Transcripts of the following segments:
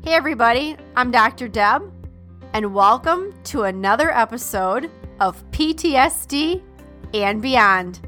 Hey everybody, I'm Dr. Deb, and welcome to another episode of PTSD and Beyond.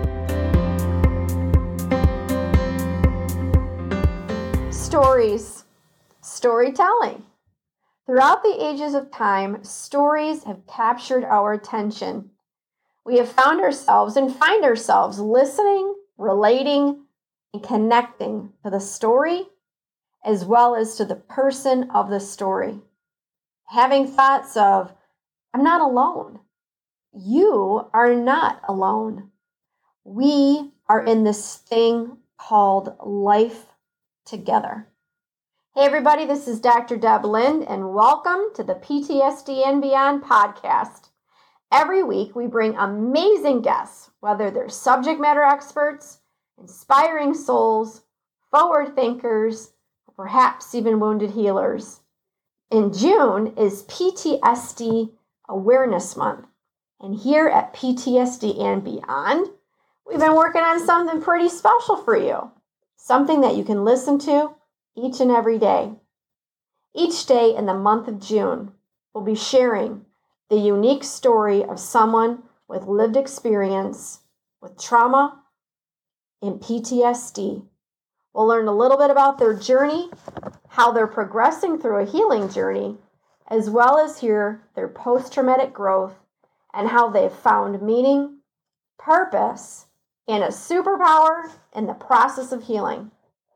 Stories. Storytelling. Throughout the ages of time, stories have captured our attention. We have found ourselves and find ourselves listening, relating, and connecting to the story as well as to the person of the story. Having thoughts of, I'm not alone. You are not alone. We are in this thing called life together. Hey everybody, this is Dr. Deb Lind, and welcome to the PTSD and Beyond podcast. Every week we bring amazing guests, whether they're subject matter experts, inspiring souls, forward thinkers, perhaps even wounded healers. In June is PTSD Awareness Month. And here at PTSD and Beyond, we've been working on something pretty special for you. Something that you can listen to each and every day. Each day in the month of June, we'll be sharing the unique story of someone with lived experience with trauma and PTSD. We'll learn a little bit about their journey, how they're progressing through a healing journey, as well as hear their post-traumatic growth and how they've found meaning, purpose, and a superpower in the process of healing.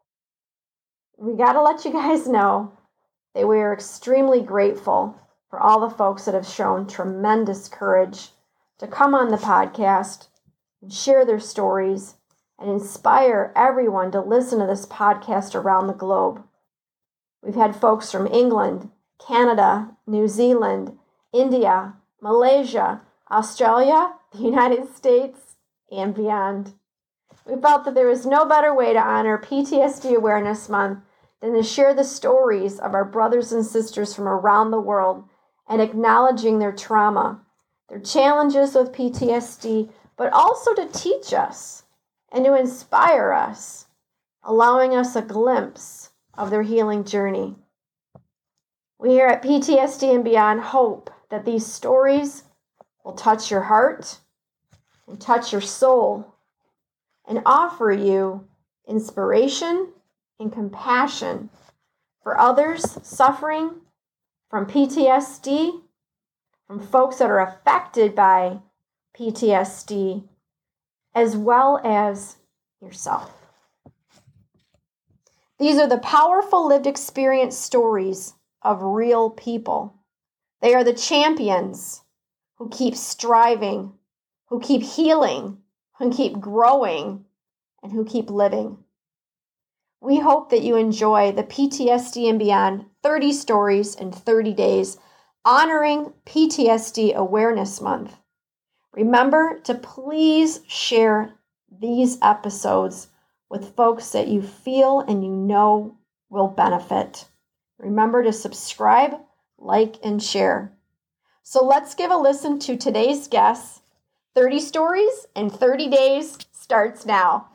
We got to let you guys know that we are extremely grateful for all the folks that have shown tremendous courage to come on the podcast and share their stories and inspire everyone to listen to this podcast around the globe. We've had folks from England, Canada, New Zealand, India, Malaysia, Australia, the United States, and beyond. We felt that there was no better way to honor PTSD Awareness Month than to share the stories of our brothers and sisters from around the world and acknowledging their trauma, their challenges with PTSD, but also to teach us and to inspire us, allowing us a glimpse of their healing journey. We here at PTSD and Beyond hope that these stories will touch your heart and touch your soul and offer you inspiration and compassion for others suffering from PTSD, from folks that are affected by PTSD, as well as yourself. These are the powerful lived experience stories of real people. They are the champions who keep striving, who keep healing, who keep growing, and who keep living. We hope that you enjoy the PTSD and Beyond 30 Stories in 30 Days, honoring PTSD Awareness Month. Remember to please share these episodes with folks that you feel and you know will benefit. Remember to subscribe, like, and share. So let's give a listen to today's guests. 30 Stories in 30 Days starts now.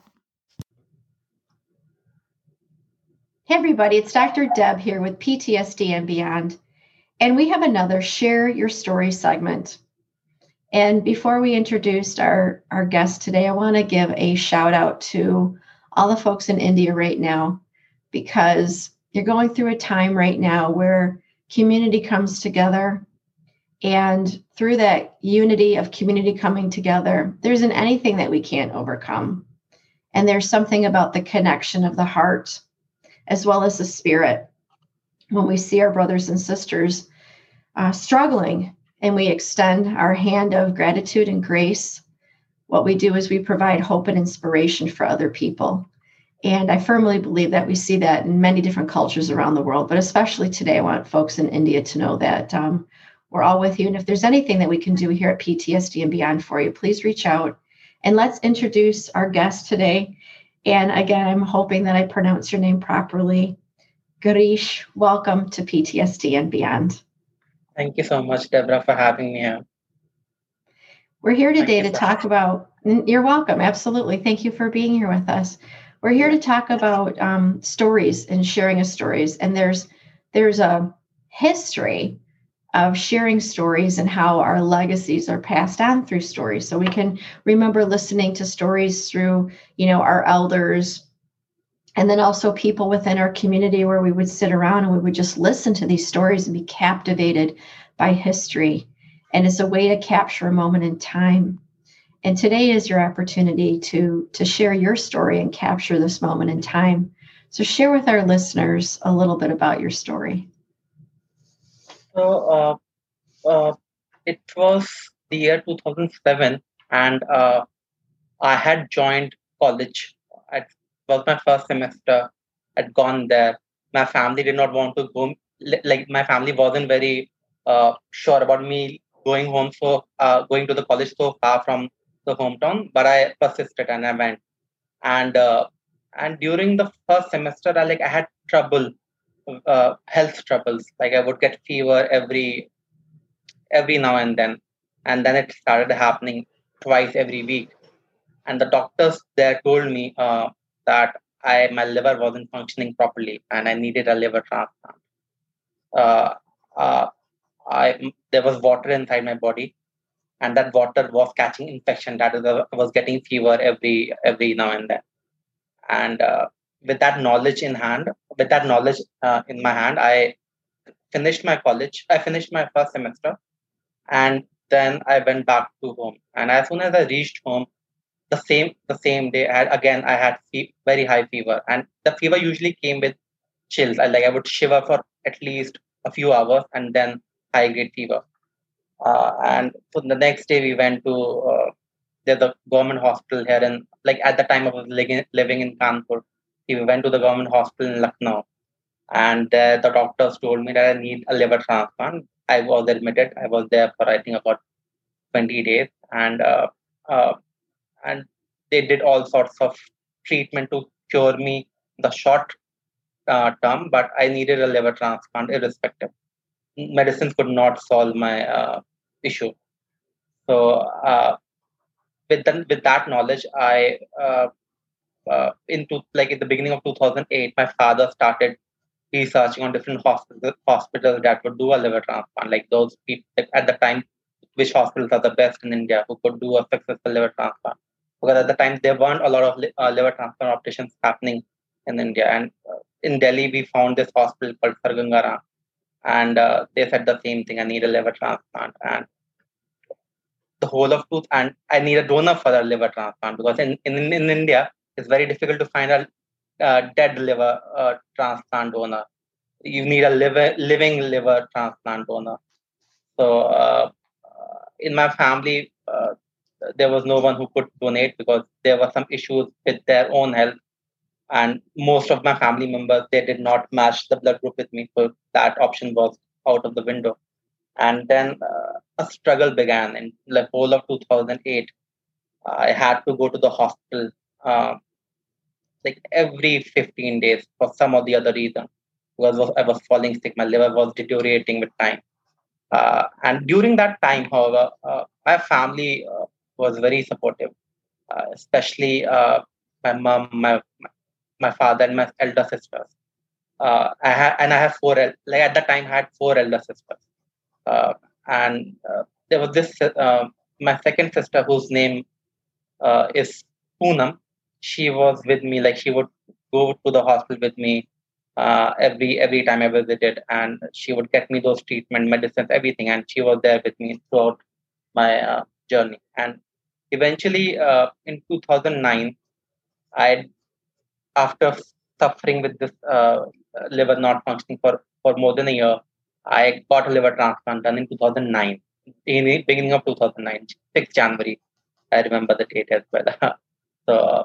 Hey everybody, it's Dr. Deb here with PTSD and Beyond. And we have another Share Your Story segment. And before we introduced our guest today, I want to give a shout out to all the folks in India right now, because you're going through a time right now where community comes together. And through that unity of community coming together, there isn't anything that we can't overcome. And there's something about the connection of the heart as well as the spirit when we see our brothers and sisters struggling. And we extend our hand of gratitude and grace. What we do is we provide hope and inspiration for other people. And I firmly believe that we see that in many different cultures around the world, but especially today, I want folks in India to know that we're all with you. And if there's anything that we can do here at PTSD and Beyond for you, please reach out. And let's introduce our guest today. And again, I'm hoping that I pronounce your name properly. Girish, welcome to PTSD and Beyond. Thank you so much, Deborah, for having me here. We're here today to talk about, you're welcome, absolutely. Thank you for being here with us. We're here to talk about stories and sharing of stories. And there's there's a history of sharing stories and how our legacies are passed on through stories. So we can remember listening to stories through, our elders, and then also people within our community where we would sit around and we would just listen to these stories and be captivated by history. And it's a way to capture a moment in time. And today is your opportunity to share your story and capture this moment in time. So share with our listeners a little bit about your story. So it was the year 2007, and I had joined college. It was my first semester. I'd gone there. My family did not want to go. Like my family wasn't very sure about me going home, so going to the college so far from the hometown. But I persisted and I went. And during the first semester, I had trouble, health troubles. Like I would get fever every now and then it started happening twice every week. And the doctors there told me that my liver wasn't functioning properly and I needed a liver transplant. Uh, uh, there was water inside my body, and that water was catching infection. That is, I was getting fever every now and then. And with that knowledge in hand, with that knowledge in my hand, I finished my college. I finished my first semester, and then I went back to home. And as soon as I reached home, the same day, I had very high fever, and the fever usually came with chills. I would shiver for at least a few hours, and then high grade fever. And so the next day we went to there's a government hospital here, and like at the time I was living in Kanpur. We went to the government hospital in Lucknow, and the doctors told me that I need a liver transplant. I was admitted. I was there for I think about 20 days, uh, and they did all sorts of treatment to cure me the short term, but I needed a liver transplant irrespective. Medicines could not solve my issue. So with that knowledge, I into like in the beginning of 2008, my father started researching on different hospitals that would do a liver transplant, like those people at the time, which hospitals are the best in India who could do a successful liver transplant. Because at the time there weren't a lot of liver transplant operations happening in India, and in Delhi we found this hospital called Sargangara, and they said the same thing: I need a liver transplant, and the whole of tooth, and I need a donor for the liver transplant because in India it's very difficult to find a dead liver transplant donor. You need a living liver transplant donor. So in my family, there was no one who could donate because there were some issues with their own health, and most of my family members they did not match the blood group with me, so that option was out of the window. And then a struggle began in the whole of 2008. I had to go to the hospital uh, like every 15 days for some or the other reason because I was falling sick. My liver was deteriorating with time. And during that time, however, my family was very supportive, especially my mom, my father, and my elder sisters. I have like at that time I had four elder sisters, and there was this my second sister whose name is Poonam. She was with me, like she would go to the hospital with me every time I visited, and she would get me those treatment medicines, everything, and she was there with me throughout my journey. And eventually, in 2009, I after suffering with this liver not functioning for more than a year, I got a liver transplant done in 2009, in the beginning of 2009, 6th January. I remember the date as well. So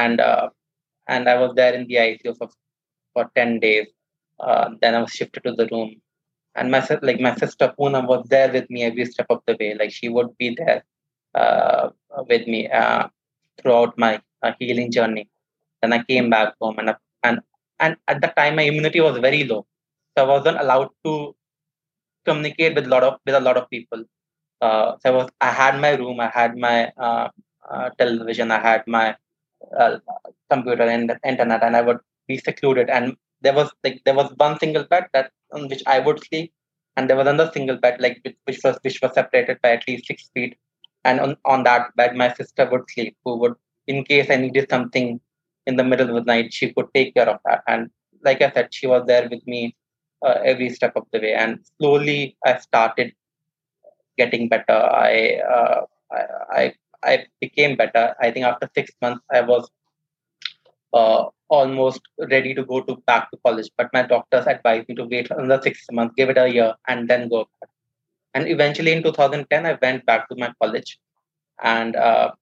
and I was there in the ICU for 10 days. Then I was shifted to the room, and my sister Poonam was there with me every step of the way. Like she would be there uh, with me throughout my healing journey. Then I came back home, and at that time my immunity was very low, so I wasn't allowed to communicate with a lot of people. I had my room, I had my television, I had my computer and internet, and I would be secluded. And there was one single bed that on which I would sleep, and there was another single bed like which was separated by at least 6 feet, and on that bed my sister would sleep, who would, in case I needed something in the middle of the night, she could take care of that. And like I said, she was there with me every step of the way, and slowly I started getting better. I I I became better. I think after 6 months, I was almost ready to go to back to college, but my doctors advised me to wait another 6 months, give it a year, and then go back. And eventually, in 2010, I went back to my college. And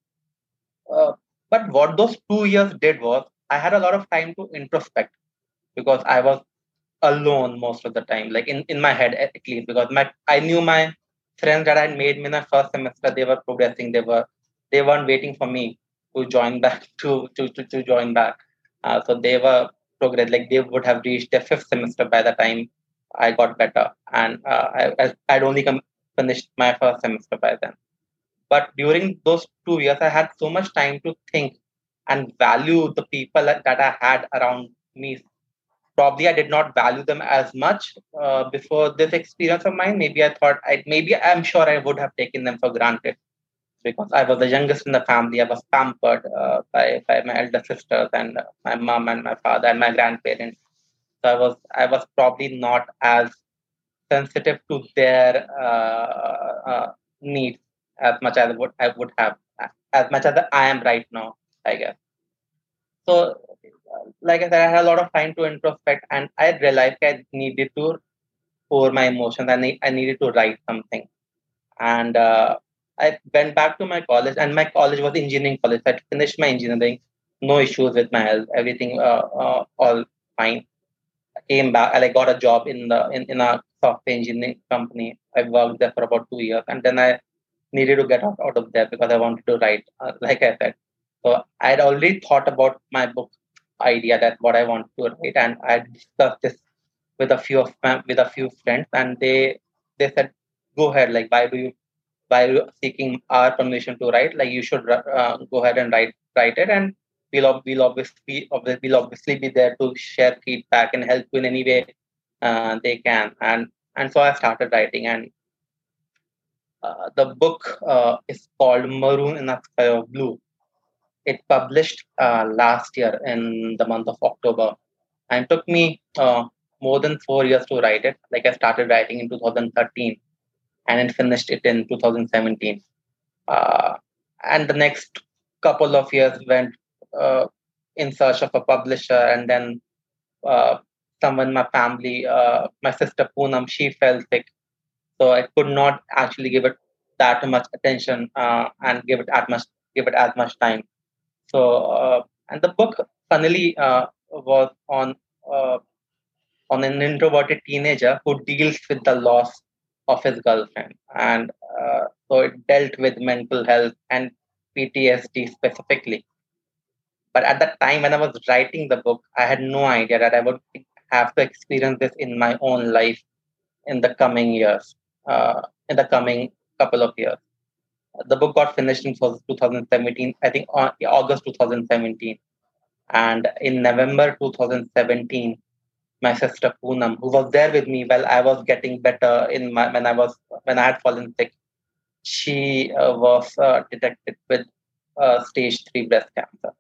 uh, but what those 2 years did was I had a lot of time to introspect, because I was alone most of the time, like in my head at least, because my I knew my friends that I had made in my first semester, they were progressing, they weren't waiting for me to join back to join back. So they were progress, like they would have reached their fifth semester by the time I got better, and I'd only finished my first semester by then. But during those 2 years, I had so much time to think and value the people that I had around me. Probably I did not value them as much before this experience of mine. Maybe I thought maybe I'm sure I would have taken them for granted, because I was the youngest in the family. I was pampered by my elder sisters and my mom and my father and my grandparents. So I was probably not as sensitive to their needs as much as I would have, as much as I am right now, I guess. So, like I said, I had a lot of time to introspect, and I realized I needed to pour my emotions. I needed to write something, and I went back to my college, and my college was engineering college. I finished my engineering, no issues with my health, everything all fine. I came back, and I got a job in a software engineering company. I worked there for about 2 years, and then I needed to get out of there because I wanted to write, like I said. So I had already thought about my book idea, that what I want to write, and I discussed this with a few friends, and they said, "Go ahead. Like, why are you seeking our permission to write? Like, you should go ahead and write it, and we'll obviously be there to share feedback and help you in any way they can." And so I started writing, and the book is called Maroon in a Sky of Blue. It published last year in the month of October, and it took me more than 4 years to write it. Like, I started writing in 2013, and then finished it in 2017. Uh, and the next couple of years went uh, in search of a publisher, and then uh, someone in my family, my sister Poonam, she fell sick, so I could not actually give it that much attention and give it as much time. So and the book funnily was uh, on an introverted teenager who deals with the loss of his girlfriend, and so it dealt with mental health and PTSD specifically. But at the time when I was writing the book, I had no idea that I would have to experience this in my own life in the coming years, in the coming couple of years. The book got finished in 2017, I think August 2017. And in November 2017, my sister Poonam, who was there with me while I was getting better when I had fallen sick, she was detected with stage 3 breast cancer.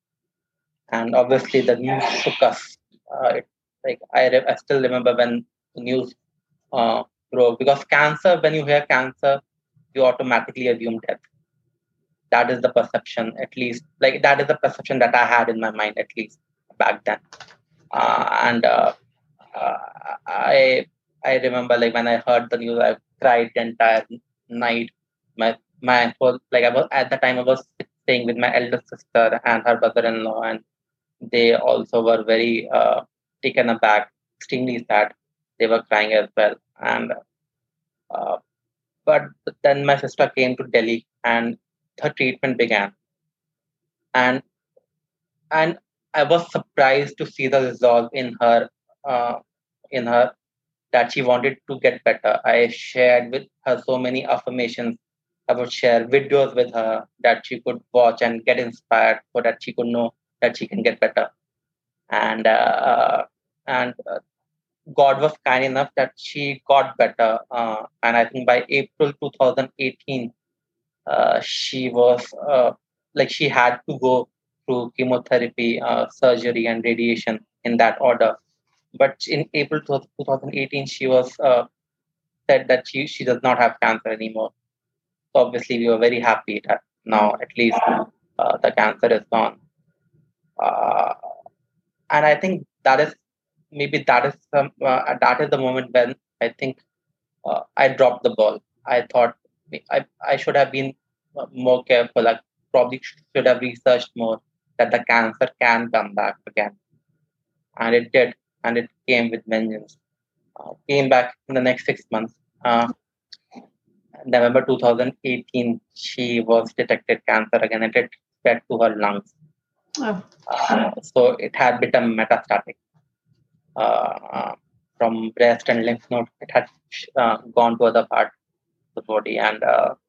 And obviously, the news took us. Like I still remember when the news uh, broke, because cancer. When you hear cancer, you automatically assume death. That is the perception, at least. Like, that is the perception that I had in my mind, at least back then. And uh, I I remember, like, when I heard the news, I cried the entire night. My whole, like, I was at the time I was staying with my elder sister and her brother-in-law, and they also were very taken aback, extremely sad. They were crying as well. And uh, but then my sister came to Delhi, and her treatment began. And and I was surprised to see the resolve uh, in her, that she wanted to get better. I shared with her so many affirmations. I would share videos with her that she could watch and get inspired, so that she could know that she can get better. And God was kind enough that she got better. And I think by April 2018, she was she had to go through chemotherapy, surgery, and radiation in that order. But in April 2018, she was said that she does not have cancer anymore. So obviously, we were very happy that now at least the cancer is gone. Uh, and I think that is the moment when I think I dropped the ball. I thought I should have been more careful. I probably should have researched more that the cancer can come back again, and it did, and it came with vengeance. Came back in the next 6 months. November 2018, she was detected cancer again, and it spread to her lungs. Oh. So it had become metastatic. From breast and lymph node, it had gone to other parts of the body, and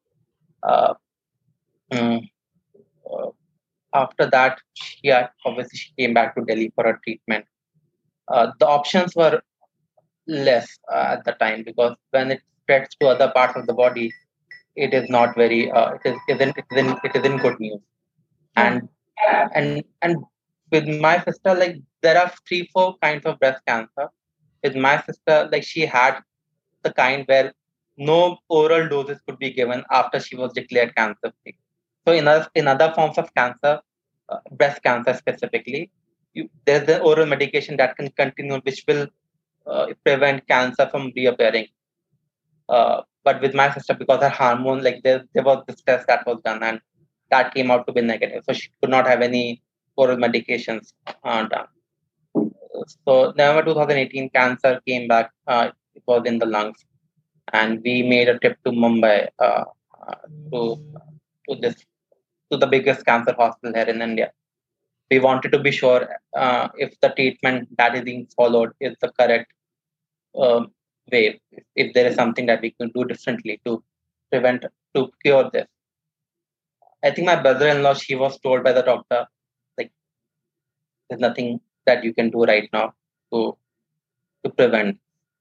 after that, obviously she came back to Delhi for her treatment. The options were less at the time, because when it spreads to other parts of the body, it is not very. It isn't good news. And with my sister, like there are 3-4 kinds of breast cancer. With my sister, like she had the kind where no oral doses could be given after she was declared cancer free. So in other forms of cancer, breast cancer specifically, there's an oral medication that can continue, which will prevent cancer from reappearing. But with my sister, because her hormone, like there was this test that was done, and that came out to be negative. So she could not have any oral medications done. So November 2018, cancer came back. It was in the lungs, and we made a trip to Mumbai to this to the biggest cancer hospital here in India. We wanted to be sure if the treatment that is being followed is the correct way. If there is something that we can do differently to cure this. I think my brother-in-law, she was told by the doctor, like, there's nothing that you can do right now to prevent.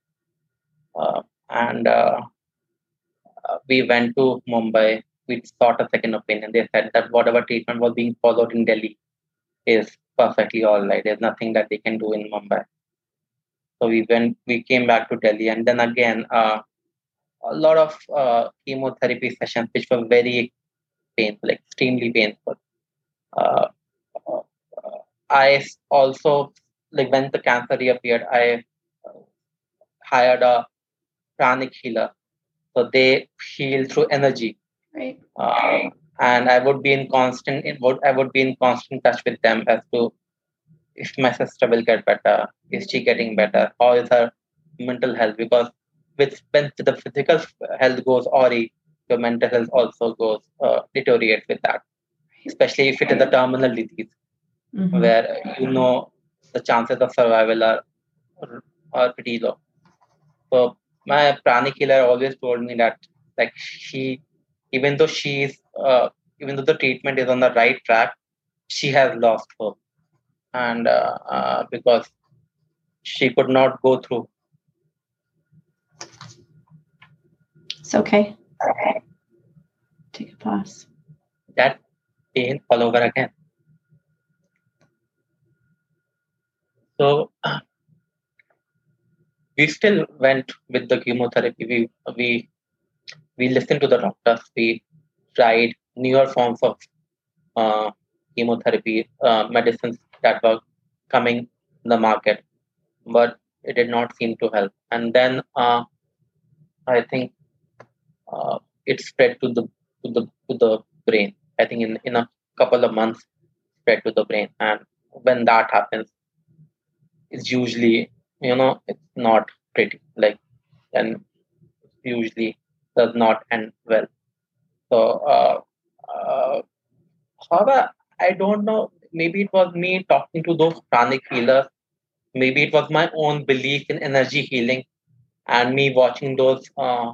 And we went to Mumbai. We sought a second opinion. They said that whatever treatment was being followed in Delhi is perfectly all right. There's nothing that they can do in Mumbai. So we came back to Delhi, and then again, a lot of chemotherapy sessions, which were very painful, extremely painful. I also, like when the cancer reappeared, I hired a pranic healer. So they heal through energy. Right. And I would be in constant touch with them as to if my sister will get better, is she getting better, how is her mental health? Because when the physical health goes awry, your mental health also goes deteriorates with that. Especially if it is a terminal disease, where the chances of survival are pretty low. So my pranic healer always told me that, like, even though the treatment is on the right track, she has lost hope, and because she could not go through. It's okay. Take a pause. That pain all over again. So we still went with the chemotherapy. We listened to the doctors. We tried newer forms of chemotherapy medicines that were coming in the market, but it did not seem to help. And then I think it spread to the brain. I think in a couple of months, spread to the brain, and when that happens, it's usually it's not pretty. Like, and usually does not end well. So, however, I don't know. Maybe it was me talking to those pranic healers. Maybe it was my own belief in energy healing, and me watching those,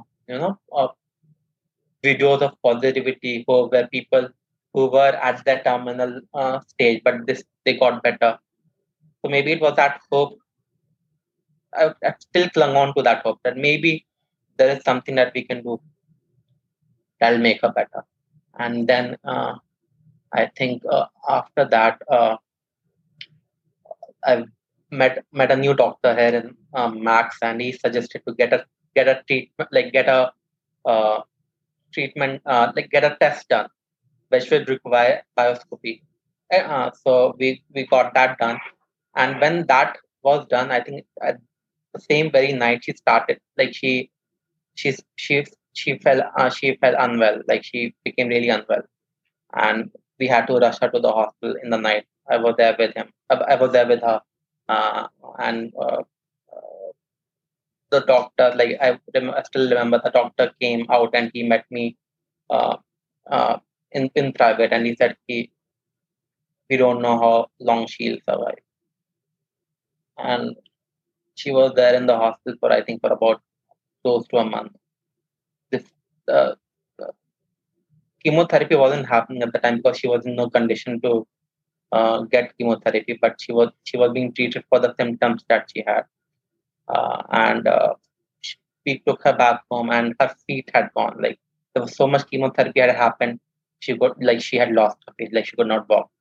videos of positivity where people who were at that terminal stage, but they got better. So maybe it was that hope I still clung on to that hope that maybe there is something that we can do that'll make her better. And then I think after that, I met a new doctor here in Max, and he suggested to get a treatment, like get a treatment, like get a test done, which would require bioscopy. So we got that done, and when that was done, I think at the same very night she started like she's she fell unwell, like she became really unwell, and we had to rush her to the hospital in the night. I was there with him. I was there with her, uh, and the doctor, like I still remember, the doctor came out and he met me uh, in private, and he said we don't know how long she'll survive. And she was there in the hospital for, I think, for about close to a month. This uh, chemotherapy wasn't happening at the time because she was in no condition to get chemotherapy, but she was being treated for the symptoms that she had, and we took her back home, and her feet had gone. Like there was so much chemotherapy had happened, she had lost her feet, like she could not walk.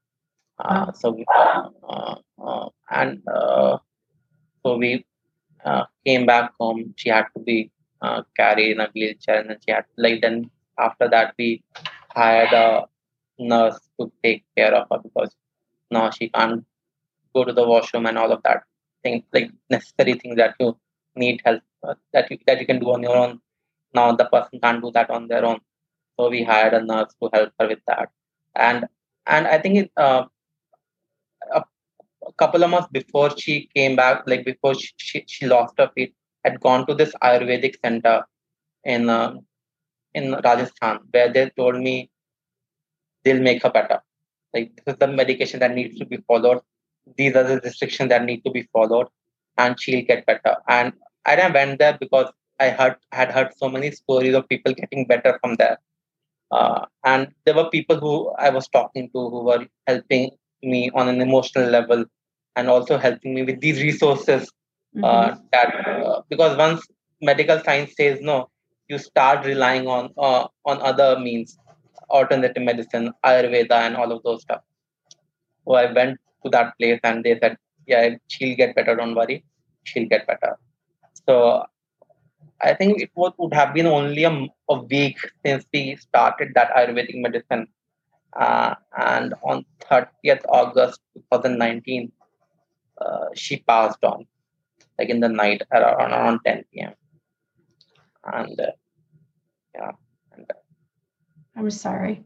And so we came back home. She had to be carried in a wheelchair, and then she had then after that we hired a nurse to take care of her because now she can't go to the washroom and all of that things, like necessary things that you need help, that you can do on your own. Now the person can't do that on their own, so we hired a nurse to help her with that. And I think a, a couple of months before she came back, like before she lost her feet, had gone to this Ayurvedic center in uh, in Rajasthan, where they told me they'll make her better. Like this is the medication that needs to be followed. These are the restrictions that need to be followed, and she'll get better. And I went there because had heard so many stories of people getting better from there. And there were people who I was talking to who were helping me on an emotional level, and also helping me with these resources. That because once medical science says no, you start relying on other means, alternative medicine, Ayurveda, and all of those stuff. So I went to that place, and they said, "Yeah, she'll get better. Don't worry, she'll get better." So I think would have been only a week since we started that Ayurvedic medicine, and on 30th August 2019, she passed on, like in the night around 10 p.m. And yeah, and, I'm sorry.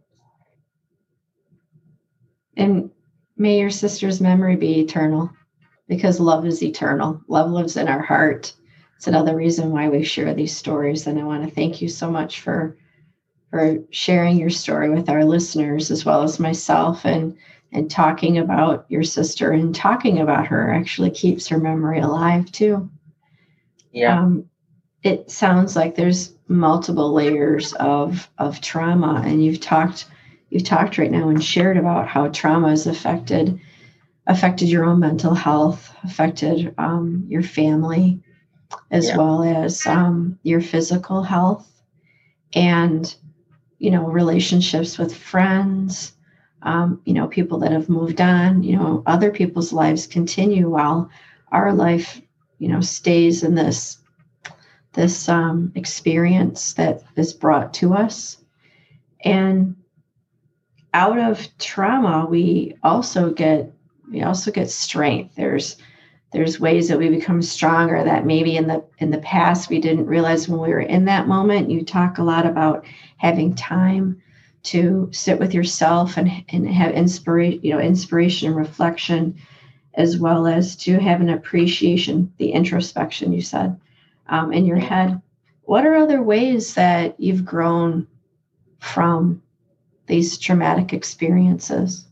And may your sister's memory be eternal, because love is eternal. Love lives in our heart. It's another reason why we share these stories. And I want to thank you so much for sharing your story with our listeners, as well as myself, and talking about your sister, and talking about her actually keeps her memory alive too. Yeah. It sounds like there's multiple layers of trauma, and you've talked right now and shared about how trauma has affected your own mental health, affected your family, as well as your physical health, and relationships with friends, people that have moved on. Other people's lives continue while our life stays in this experience that is brought to us. And out of trauma, we also get strength. There's ways that we become stronger that maybe in the past we didn't realize when we were in that moment. You talk a lot about having time to sit with yourself and have inspiration and reflection, as well as to have an appreciation, the introspection you said, in your head. What are other ways that you've grown from these traumatic experiences?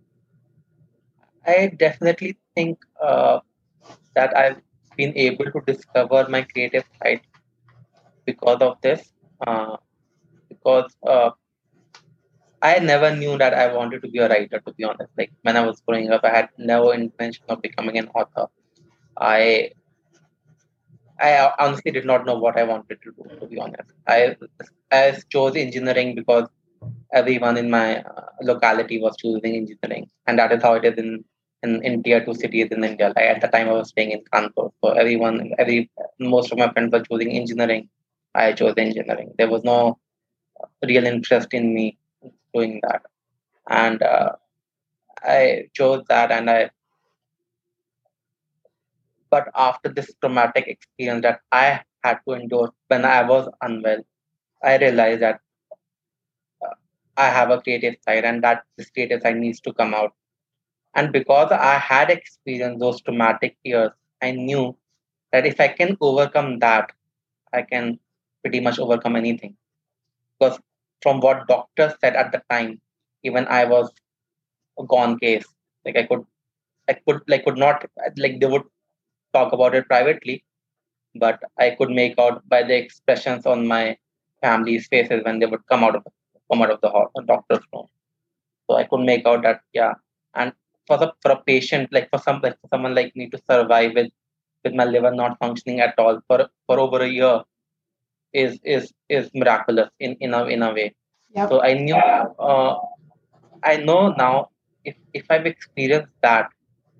I definitely think that I've been able to discover my creative side because of this. Because I never knew that I wanted to be a writer, to be honest. Like when I was growing up, I had no intention of becoming an author. I I honestly did not know what I wanted to do, to be honest. I chose engineering because everyone in my locality was choosing engineering, and that is how it is in tier two cities in India. Like at the time, I was staying in Kanpur, so most of my friends were choosing engineering. I chose engineering. There was no real interest in me doing that, and I chose that, but after this traumatic experience that I had to endure when I was unwell, I realized that I have a creative side and that this creative side needs to come out. And because I had experienced those traumatic years, I knew that if I can overcome that, I can pretty much overcome anything. Because from what doctors said at the time, even I was a gone case. Like could not, like they would talk about it privately, but I could make out by the expressions on my family's faces when they would come out of the doctor's room. So I could make out that, yeah. And for a patient, like for someone like me to survive with my liver not functioning at all for over a year is miraculous in a way. Yep. So I know now, if I've experienced that,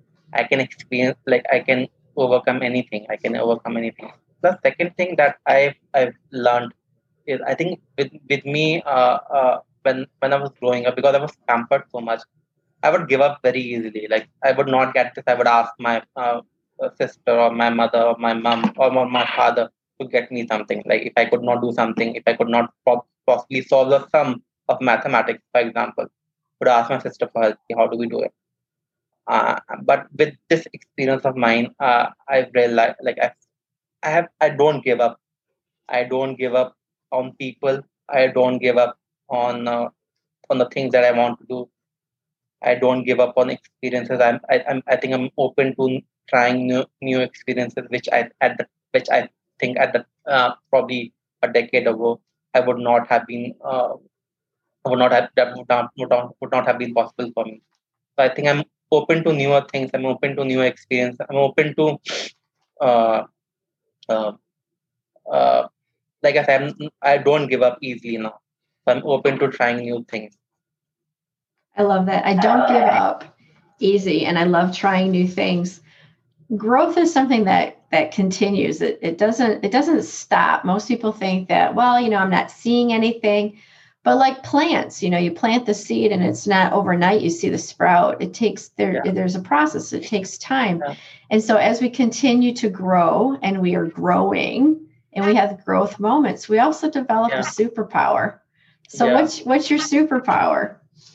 I can overcome anything. I can overcome anything. The second thing that I've learned is, I think with me, when I was growing up, because I was pampered so much, I would give up very easily. Like I would not get this. I would ask my sister or my mother or my mom or my father to get me something. Like if I could not do something, if I could not possibly solve the sum of mathematics, for example, would ask my sister for help. How do we do it? But with this experience of mine, I've realized, I don't give up. I don't give up on people. I don't give up on the things that I want to do. I don't give up on experiences. I think I'm open to trying new experiences, which I think at the probably a decade ago I would not have been would not have that would not have been possible for me. So I think I'm open to newer things. I'm open to new experience. I'm open to uh, uh, uh, like I said, I don't give up easily now. So I'm open to trying new things. I love that. I don't give up easy, and I love trying new things. Growth is something that continues. It doesn't stop. Most people think that, well, I'm not seeing anything, but like plants, you plant the seed and it's not overnight you see the sprout. There's a process. It takes time. Yeah. And so as we continue to grow and we are growing and we have growth moments, we also develop a superpower. So what's your superpower?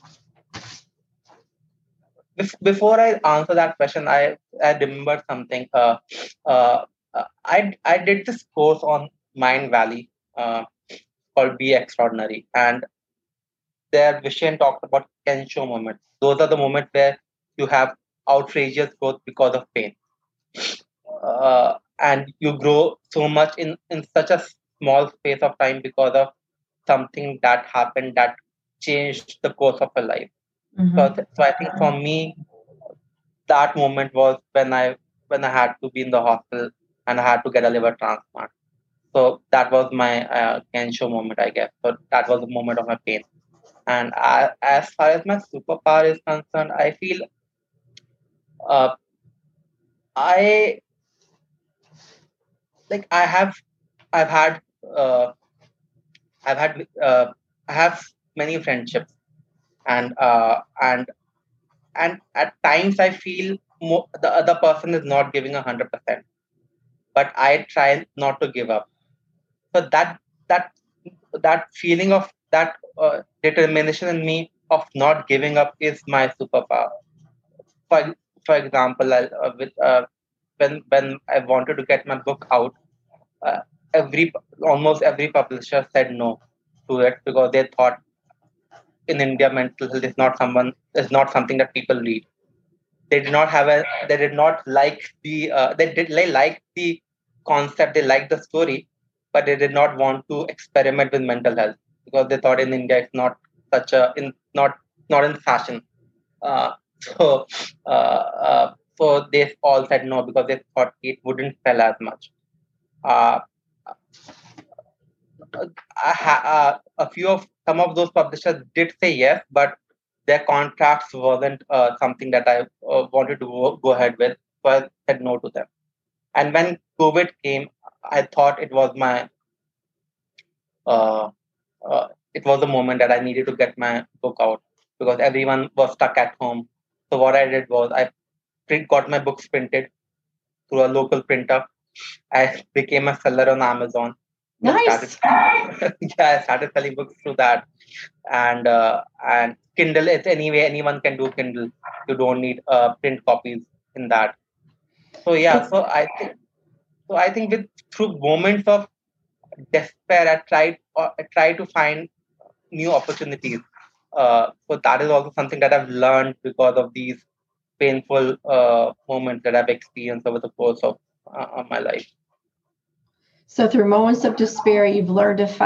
Before I answer that question, I remembered something. I did this course on Mindvalley called Be Extraordinary, and their Vishen talked about Kensho moments. Those are the moments where you have outrageous growth because of pain, and you grow so much in such a small space of time because of something that happened that changed the course of your life. Mm-hmm. So I think for me, that moment was when I had to be in the hospital and I had to get a liver transplant. So that was my Kensho moment, I guess. So that was the moment of my pain. And as far as my superpower is concerned, I feel uh, I like I've had uh, I've had I have many friendships, and and at times I feel the other person is not giving 100%, but I try not to give up. So that that feeling of that determination in me of not giving up is my superpower. For for example, when I wanted to get my book out, uh, every almost every publisher said no to it because they thought in India mental health is not something that people read. They did not like they liked the concept, they liked the story, but they did not want to experiment with mental health because they thought in India it's not such a in not in fashion. uh, so uh, uh, so they all said no because they thought it wouldn't sell as much. Uh, some of those publishers did say yes, but their contracts wasn't something that I wanted to go ahead with, so I said no to them. And when COVID came, I thought uh, it was a moment that I needed to get my book out because everyone was stuck at home. So what I did was I got my books printed through a local printer. I became a seller on Amazon. Nice. I started selling books through that, and Kindle. It's anyway anyone can do Kindle. You don't need print copies in that. So yeah, so I think with through moments of despair, I tried to find new opportunities. So that is also something that I've learned because of these painful moments that I've experienced over the course of my life. So through moments of despair, you've learned to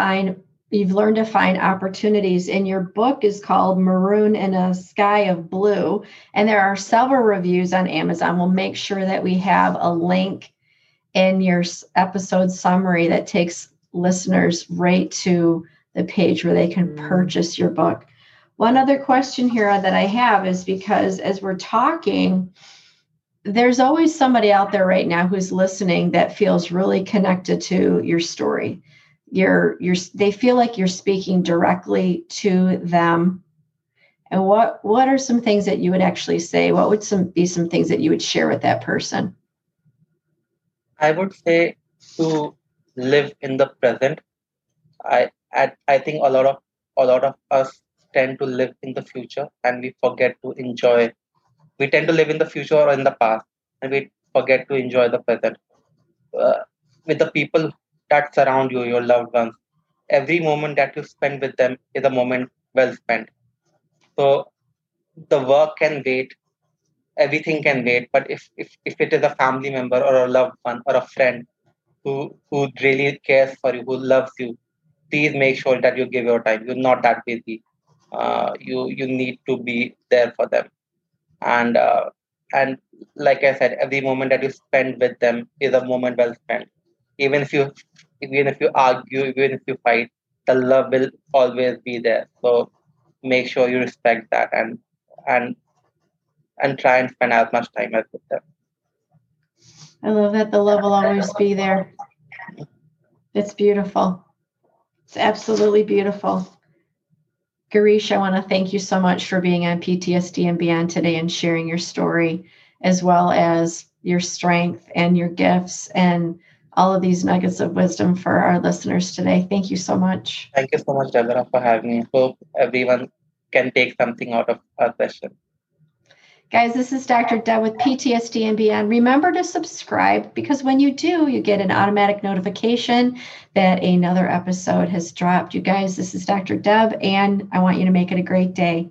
find opportunities. And your book is called Maroon in a Sky of Blue. And there are several reviews on Amazon. We'll make sure that we have a link in your episode summary that takes listeners right to the page where they can purchase your book. One other question here that I have is because as we're talking, there's always somebody out there right now who's listening that feels really connected to your story. They feel like you're speaking directly to them. And what are some things that you would actually say? What would be some things that you would share with that person? I would say to live in the present. I think a lot of us tend to live in the future and we forget to enjoy. We tend to live in the future or in the past, and we forget to enjoy the present. With the people that surround you, your loved ones, every moment that you spend with them is a moment well spent. So the work can wait, everything can wait. But if it is a family member or a loved one or a friend who really cares for you, who loves you, please make sure that you give your time. You're not that busy. You need to be there for them. And like I said, every moment that you spend with them is a moment well spent. Even if you argue, even if you fight, the love will always be there. So make sure you respect that and and try and spend as much time as with them. I love that the love will always be there. It's beautiful. It's absolutely beautiful. Girish, I want to thank you so much for being on PTSD and Beyond today and sharing your story, as well as your strength and your gifts and all of these nuggets of wisdom for our listeners today. Thank you so much. Thank you so much, Deborah, for having me. Hope everyone can take something out of our session. Guys, this is Dr. Deb with PTSD and Beyond. Remember to subscribe because when you do, you get an automatic notification that another episode has dropped. You guys, this is Dr. Deb, and I want you to make it a great day.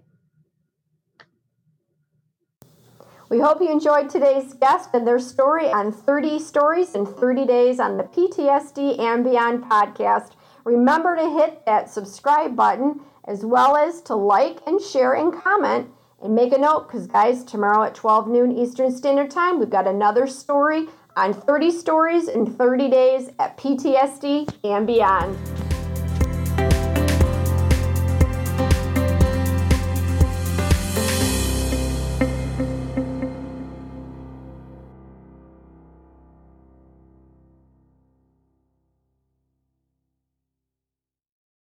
We hope you enjoyed today's guest and their story on 30 Stories in 30 Days on the PTSD and Beyond podcast. Remember to hit that subscribe button as well as to like and share and comment. And make a note because, guys, tomorrow at 12 noon Eastern Standard Time, we've got another story on 30 Stories in 30 Days at PTSD and Beyond.